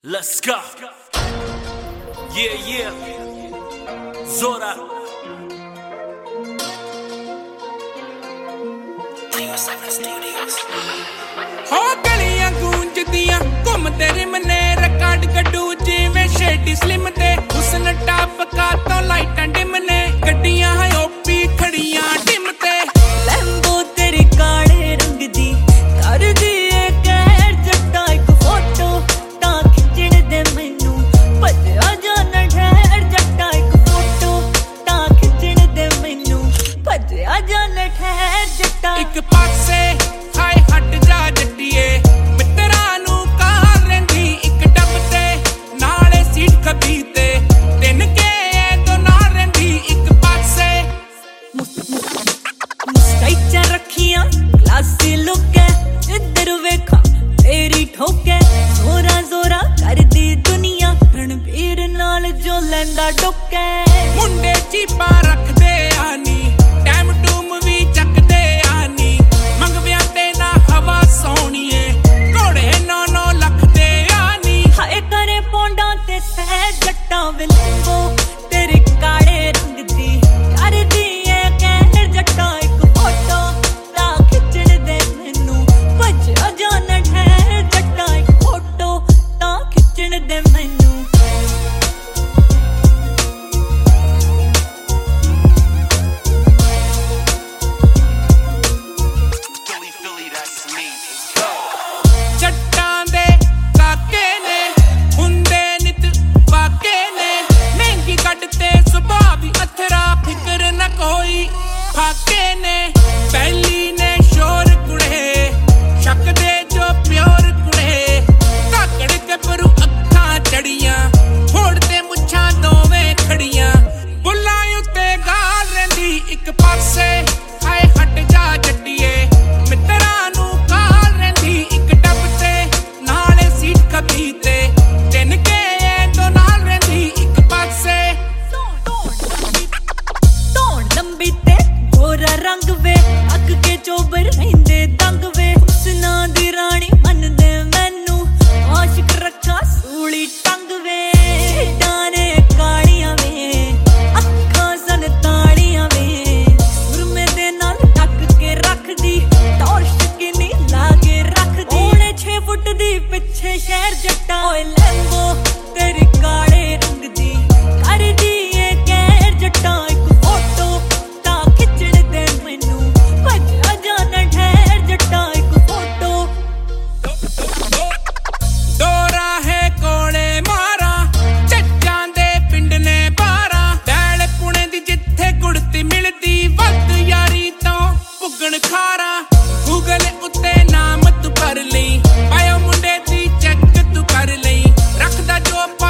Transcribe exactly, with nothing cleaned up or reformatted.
Let's go. Yeah, yeah. Zora. हो गलियां गूंजदियां घूमदे रिमने record कड्डू जिवें शेडी स्लिम ते हुस्न टॉप का तो लाइटां डिम ने गड्डियां ओपी खड़ियां डिम ते लैम्बो तेरी काले रंग दी कर दी ए कहर जट्टा एक फोटो तां खिचण दे मैनू भज्या जाना ठहर जट्टा एक फोटो तां खिचण दे मैनू भज्या जाना ठहर जट्टा एक पासे हाय हट जा जट्टीए मित्तरां नू कहां रहिंदी एक डब ते नाले सीट खबी ते तिन के तो नाल रहिंदी एक पासे मुस्काइचा रखियां क्लासी लुक है इधर वेखा तेरी ठोके जोरा जोरा कर दी दुनिया रणबीर नाल जो लैंदा डोके मुंडे चीपा रखदे आनी टाइम टूम भी चकदे आनी मंगवियां ते ना हवा सोहणीए घोड़े नौ नौ लख दे आनी हाय करे पोंडा ते सह जट्टा विलंबो तेरे काले रंग दी कर दी ए कहर जट्टा एक फोटो ता खिचण दे मैनू भज्या जाना ठहर जट्टा एक फोटो ता खिचण दे मैनू जट्टां दे काके ने हुंदे नित वाके ने महंगी कटते सुभाऽ भी अथरा फिकर न कोई फाके ने पहली ने शोर कुड़े शक दे जो प्योर कुड़े काकड़ गबरू अखां चढ़ियां फोड़ते मुच्छां दोवें खड़ियां बुल्लां उत्ते गाल रहिंदी एक पासे हाय हट जा जट्टीए मित्तरां नू काल रहिंदी एक डब ते नाले सीट खबी ते तिन के तो नाल रहिंदी एक पासे तोड़ लंबी ते गोरा रंग वे अग के चोबर रहिंदे दंग वे हुस्ना दी रानी मन दे मैनू आशिक रखा सूली टंग वे डाने कालियां वे अखां सन ताड़ियां वे सुरमे दे नाल टक के रख दी टॉर्च किनी लागे रख दी ओने छे फुट दी पिछे शहर जट्टा ओए लैम्बो तेरी काले रंग दी कर दी ए कहर जट्टा एक फोटो ता खिचण दे मैनू भज्या जाना ठहर जट्टा एक फोटो दो राहें कोले मारा ਚੱਜਾਂ ਦੇ ਪਿੰਡ ਨੇ ਬਾਰਾਂ ਬੈਲ ਪੁਣੇ ਦੀ ਜਿੱਥੇ ਗੁੜਤੀ ਮਿਲਦੀ ਵੱਧ ਯਾਰੀ ਤੋਂ ਭੁੱਗਣ ਖਾਰਾ ਗੂਗਲ ਉੱਤੇ ਨਾਮ ਤੂੰ ਕਰ ਲਈ ਪਾਇਓ ਮੁੰਡੇ ਦੀ ਚੈੱਕ ਤੂੰ ਕਰ ਲਈ ਰੱਖਦਾ ਜੋ